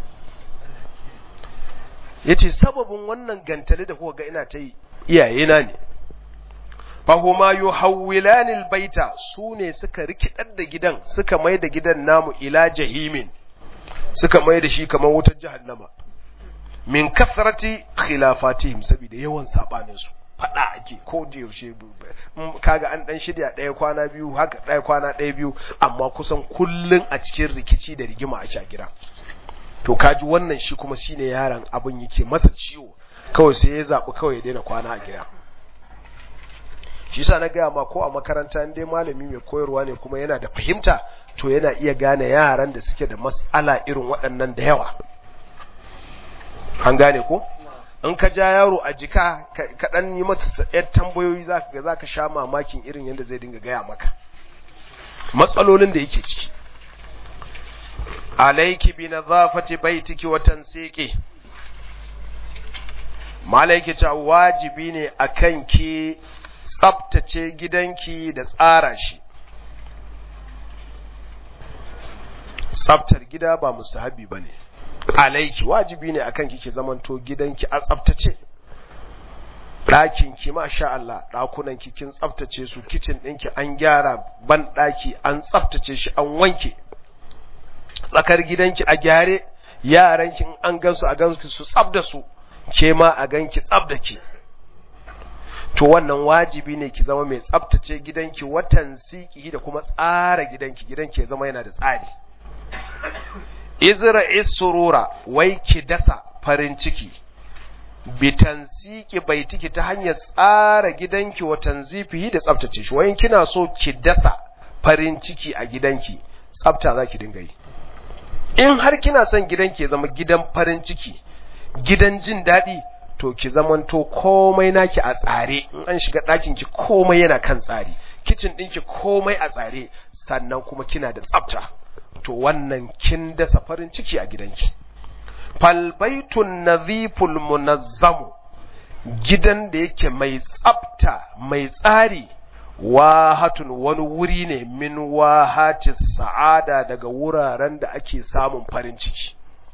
yace sababin wannan gantale da kuka ga ina ta yi iyayena ne fahuma yuhawwilani albayta sune suka rikidar da gidan suka mai da gidan namu ila jahimin suka mai da shi kamar wutar jahannama min kasrati khilafatihim saboda yawan sabanin su fada ake ko da yaushe kaga an dan shirya daya kwana biyu haka daya kwana daya biyu amma kusan kullun a cikin rikici da rigima a shagira to kaji wannan shi kuma shine yaran abun yake masa ciwo kawai sai ya zabi kawai ya daina kwana a gida shi sa na gaya ma ko a makaranta in dai malami mai koyarwa ne kuma yana da fahimta to yana iya gane yaran da suke da mas'ala irin waɗannan da yawa an gane ko in ka ja yaro a jika ka dan yi masa yar tambayoyi zaka ga zaka sha mamakin irin yanda zai dinga gaya maka matsalolin da yake ciki alayki bi nadhafati baitiki wa tansiqi malaiki ta wajibi ne akan ki tsabtace gidanki da tsara shi tsabtar gida ba mustahabi bane alaiki wajibi ne akan kike zamanto gidanki a tsabtace ɗakin ki masha Allah ɗakunan ki kin tsabtace su kitchen ɗinki an gyara ban ɗaki an tsabtace shi an wanke tsakar gidanki a gyare yaranki in an gansu a gansu su tsabda su ke ma a ganki tsabdake to wannan wajibi ne ki zama mai tsabtace gidanki watan siki da kuma tsara gidanki gidanki ya zama yana da tsari izra isurura wai ki dasa farin ciki bitan siki baitiki ta hanyar tsara gidanki watan zifihi da tsabtace shi wayin kina so ki dasa farin ciki a gidanki tsabta zaki dinga yi in har kina son gidanki ya zama gidan farin ciki gidan jin daɗi to ki zamanto komai naki a tsare in an shiga ɗakin ki komai yana kan tsari kitchen ɗinki komai a tsare sannan kuma kina da tsafta to wannan kin dasa farin ciki a gidanki fal baitun nadhiful munazzamu gidan da yake mai tsafta mai tsari wahatun wani wuri ne min wahatis sa'ada daga wuraren da ake samun farin ciki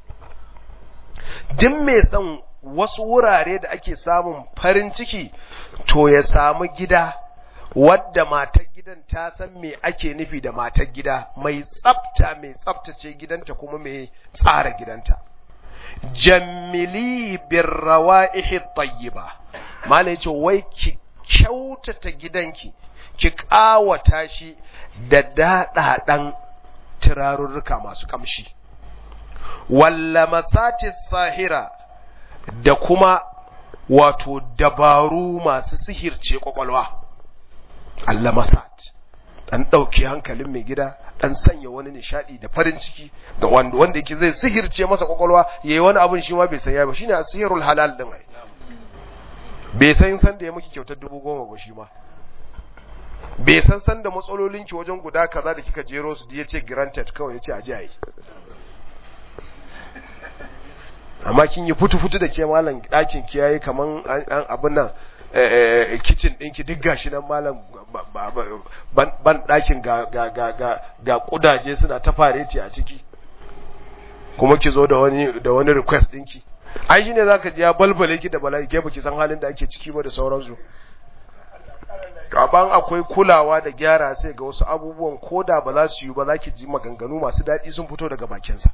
duk mai son wasu wurare da ake samun farin ciki to ya samu gida wadda matar gidan ta san me ake nufi da matar gida, mai tsafta, mai tsaftace gidanta kuma mai tsara gidanta. Jammili birrawa'ihi tayyiba, malai yace wai ki kyautata gidanki, ki kawata shi da dadadan turarurruka masu kamshi. Walla masati sahira, da kuma wato dabaru masu sihirce kwakwalwa. Allah masat, dan dauke hankalin mai gida, dan sanya wani nishadi da farin ciki ga wanda wanda yake zai sihirce masa kwakwalwa, yayi wani abun shi ma bai san yayi ba, shine asirul halal din ai. Bai san san da ya miki kyautar dubu goma ba shi ma. Bai san san da matsalolinki wajen guda kaza da kika jero su da yace granted kawai yace aje ayi. Amma kin yi futu-futu da ke malam ɗakin ki yayi kaman an abin nan eh kitchen ɗinki duk gashi nan malam ban ɗakin ga ga ga ga ga kudaje suna ta fareti a ciki, kuma ki zo da wani da wani request ɗinki. Ai shine zaka ji ya balbale ki da bala'i, ke baki san halin da ake ciki ba da sauransu. Gaban akwai kulawa da gyara sai ga wasu abubuwan koda ba za su yi ba, zaki ji maganganu masu daɗi sun fito daga bakinsa.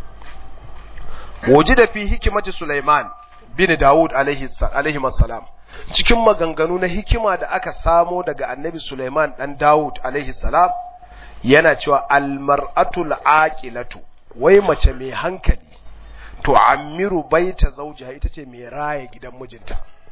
Wajida fi hikimati Sulaiman bin Dawud alaihi salam, cikin maganganu na hikima da aka samo daga annabi Sulaiman dan Dawud alaihi salam, yana cewa almar'atul aqilatu, wai mace mai hankali to amiru baita zawjiha, ita ce mai raye gidan mijinta.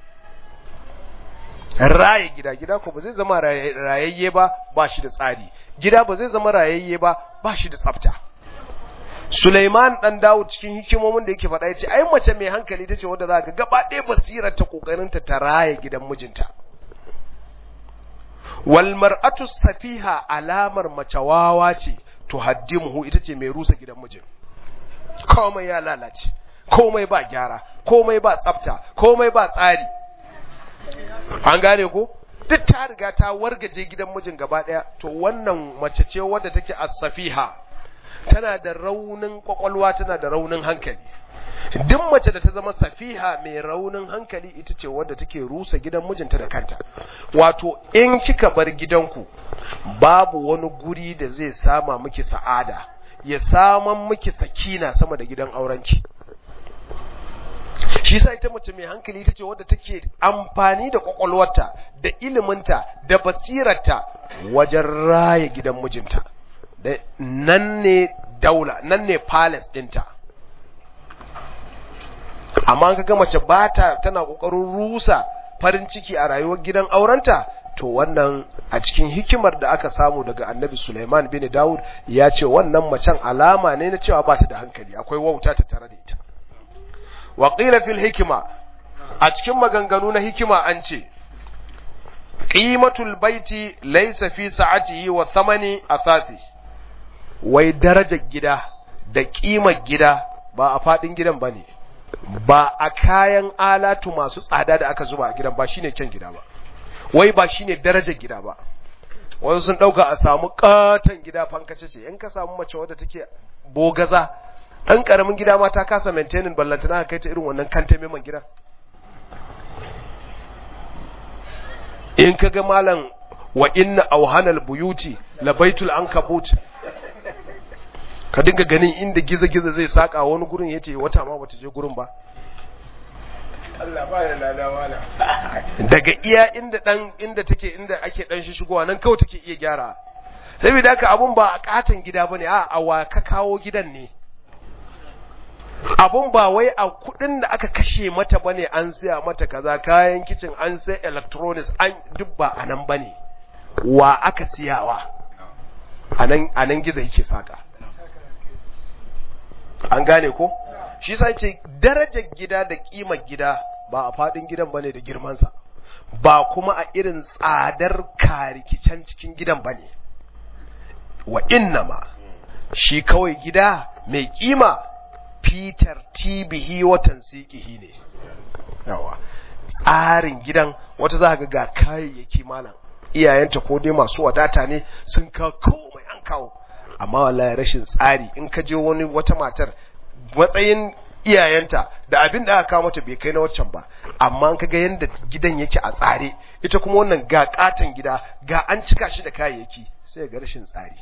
Raye gida, gida ko ba zai zama rayayye ba ba shi da tsari, gida ba zai zama rayayye ba ba shi da tsafta. Sulaiman dan Dawud cikin hikimomin da yake faɗa yace ai mace mai hankali tace wanda za ka gaba ɗaya basirar ta kokarin ta ta raye gidan mijinta. Wal mar'atu safiha, alamar mace wawa ce, to haddimuhu, ita ce mai rusa gidan mijin. Komai ya lalace, komai ba gyara, komai ba tsafta, komai ba tsari. An gane ko? Duk ta riga ta wargaje gidan mijin gaba ɗaya. To wannan mace ce wadda take as-safiha, tana da raunin kwakwalwa, tana da raunin hankali. Duk mace da ta zama safiha mai raunin hankali ita ce wadda take rusa gidan mijinta da kanta. Wato in kika bar gidanku, babu wani guri da zai sama miki sa'ada, ya saman miki sakina sama da gidan aurenki. Shi sa ita mace mai hankali ita ce wadda take amfani da kwakwalwarta da iliminta da basirarta wajen raye gidan mijinta. Nan ne daula, nan ne palace ɗinta. Amma kaga mace bata tana kokarin rusa farin ciki a rayuwar gidan aurenta, to wannan a cikin hikimar da aka samu daga Annabi Sulaiman bin Dawud ya ce wannan macen alama ne na cewa ba ta da hankali, akwai wauta ta tare da ita. Wa qila fil hikma, a cikin maganganu na hikima an ce qimatul baiti laysa fi sa'atihi wa thamani athasi, wai darajar gida da ƙimar gida ba a faɗin gidan ba ne, ba a kayan alatu masu tsada da aka zuba a gidan ba shine kyan gida ba, wai ba shine darajar gida ba. Wasu sun ɗauka a samu ƙaton gida fankace ce, in ka samu mace wadda take bogaza, ɗan ƙaramin gida ma ta kasa maintaining, ballantana kai ta irin wannan kantame man gidan. In ka ga malam wa inna auhanal buyuti la baitul ankabut, ka dinga ganin inda giza-giza zai saka wani gurin yace wata ma bata je gurin ba. Allah ba ya lalawa na. Daga iya inda dan inda take inda ake dan shi shigowa nan kawai take iya gyara. Saboda haka abun ba a katan gida bane, a awa ka kawo gidan ne. Abun ba wai a kudin da aka kashe mata bane, an siya mata kaza, kayan kitchen an sai electronics an duk ba anan bane. Wa aka siyawa? Anan anan giza yake saka. An gane ko? Shi yasa yace darajar gida da kimar gida ba a fadin gidan bane da girman sa, ba kuma a irin tsadar karikicen cikin gidan bane. Wa innama, shi kawai gida mai kima fitar tibihi wa tansiqihi ne. Yawa. Tsarin gidan wata za ka ga kayayyaki malam, iyayenta ko dai masu wadata ne sun kawo komai an kawo, amma wallahi rashin tsari. In ka je wani wata matar matsayin iyayenta da abin da aka kawo mata bai kai na waccan ba, amma an kaga yanda gidan yake a tsare, ita kuma wannan ga katon gida ga an cika shi da kayayyaki, sai ga rashin tsari.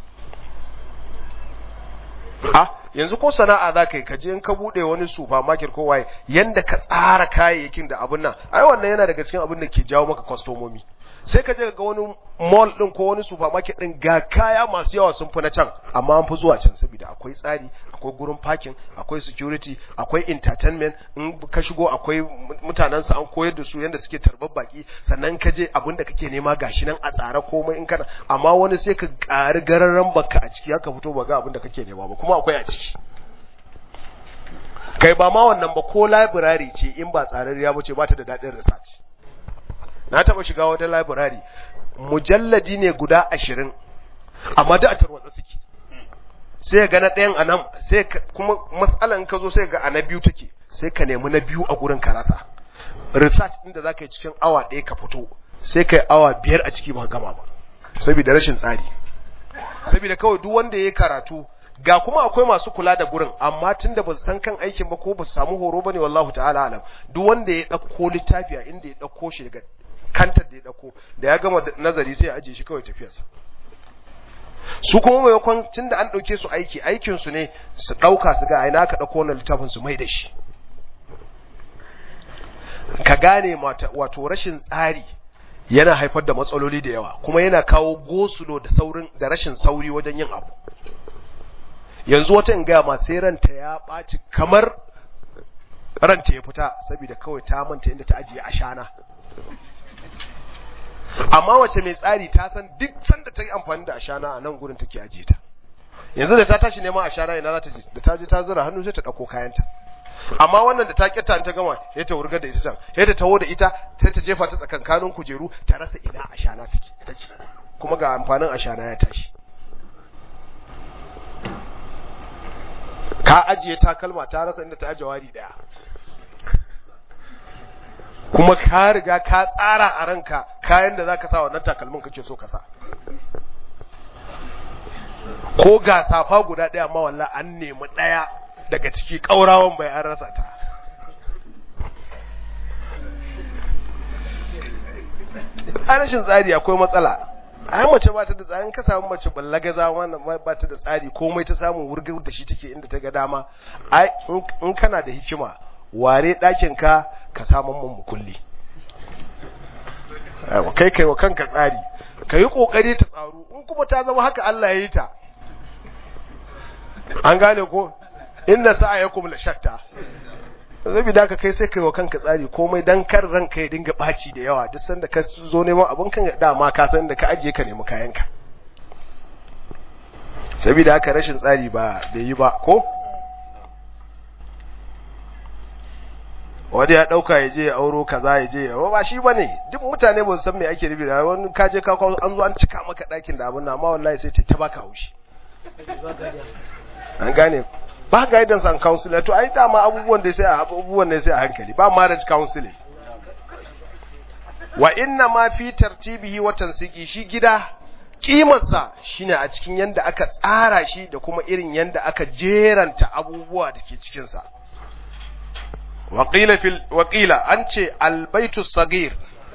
a yanzu ko sana'a za ka yi, ka je in ka bude wani supermarket ko waye, yanda ka tsara kayayyakin da abun nan, ai wannan yana daga cikin abin da ke jawo maka kwastomomi. Sai ka je ga wani mall din ko wani supermarket din ga kaya masu yawa sun fi na can, amma an fi zuwa can saboda akwai tsari, akwai gurin parking, akwai security, akwai entertainment, in ka shigo akwai mutanen su an koyar da su yanda suke tarbar baki, sannan ka je abin da kake nema gashi nan a tsare komai in kana, amma wani sai ka ƙari gararan baka a ciki haka fito ba ga abin da kake nema ba, kuma akwai a ciki. Kai ba ma wannan ba, ko library ce in ba tsararriya ba ce ba ta da daɗin research. Na taba shiga wata library, mujalladi ne guda ashirin, amma da a tarwatsa suke. Sai ga na ɗayan a nan, sai kuma matsalan ka zo sai ga a na biyu take, sai ka nemi na biyu a gurin ka rasa. Research ɗin da za ka yi cikin awa ɗaya ka fito, sai ka yi awa biyar a ciki ba gama ba, saboda rashin tsari. Saboda kawai duk wanda ya yi karatu, ga kuma akwai masu kula da gurin, amma tun da ba su san kan aikin ba ko ba su samu horo ba ne, wallahu ta'ala alam, duk wanda ya ɗauko littafi a inda ya ɗauko shi daga kantar da ya dauko, da ya gama nazari sai ya aje shi kawai tafiyarsa. Su kuma maimakon tun da an dauke su aiki, aikin su ne su dauka su ga aina ka dauko wannan littafin su mai da shi. Ka gane wato rashin tsari yana haifar da matsaloli da yawa, kuma yana kawo gosulo da saurin da rashin sauri wajen yin abu. Yanzu wata in gaya ma sai ranta ya ɓaci kamar ranta ya fita saboda kawai ta manta inda ta ajiye ashana. Amma wace mai tsari ta san duk sanda ta yi amfani da ashana a nan gurin take ajiye ta. Yanzu da ta tashi neman ashana ina za ta je, da ta je ta zura hannu sai ta dauko kayanta. Amma wannan da ta kitta ta gama sai ta wurgar da ita can, sai ta taho da ita sai ta jefa ta tsakankanin kujeru, ta rasa ina ashana take take. Kuma ga amfanin ashana ya tashi. Ka ajiye takalma ta rasa inda ta aje wari daya. Kuma ka riga ka tsara a ranka kayan da zaka sa wannan takalmin kake so ka sa, ko ga safa guda daya amma wallahi an nemi daya daga ciki kaurawan bai an rasa ta. Rashin tsari akwai matsala. Ai mace ba ta da tsari, ka samu mace ballagaza wannan ba ta da tsari, komai ta samu wurgar da shi take inda ta ga dama. Ai in kana da hikima, ware ɗakin ka ka samun mun kulli. Kai kai wa kanka tsari, ka yi ƙoƙari ta tsaro, in kuma ta zama haka Allah ya yi ta. An gane ko? Inna sa'ayakum la shatta. Zabi da ka kai sai kai wa kanka tsari, komai dan kar ranka ya dinga ɓaci da yawa, duk sanda ka zo neman abin kan dama ka san da ka ajiye ka nemi kayanka. Saboda haka rashin tsari ba bai yi ba ko? Wanda ya dauka ya je ya auro kaza ya je ya ba shi bane, duk mutane ba su san me ake nufi da wani ka je ka kawo an zo an cika maka dakin da abun nan, amma wallahi sai ta baka haushi. An gane ba guidance and counseling, to ai dama abubuwan da sai a abubuwan ne sai a hankali, ba marriage counseling. Wa inna ma fi tartibihi wa tansiki, shi gida kimarsa shine a cikin yanda aka tsara shi da kuma irin yanda aka jeranta abubuwa da ke cikin sa. Waƙila fil waƙila an ce albaitu sagir.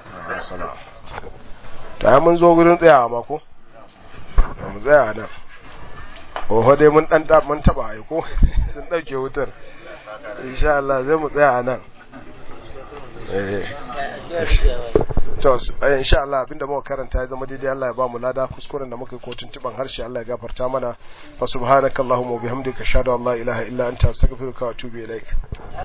Ta mun zo gurin tsayawa ma ko? Mu tsaya nan. Oho dai mun dan mun taba ai ko? Sun dauke wutar. Insha Allah zai mu tsaya nan. Eh. To insha Allah abinda muka karanta ya zama daidai, Allah ya ba mu lada, kuskuren da muka yi ko tuntuban harshe Allah ya gafarta mana. Fa subhanakallahumma wa bihamdika ashhadu an la ilaha illa anta astaghfiruka wa atubu ilaik.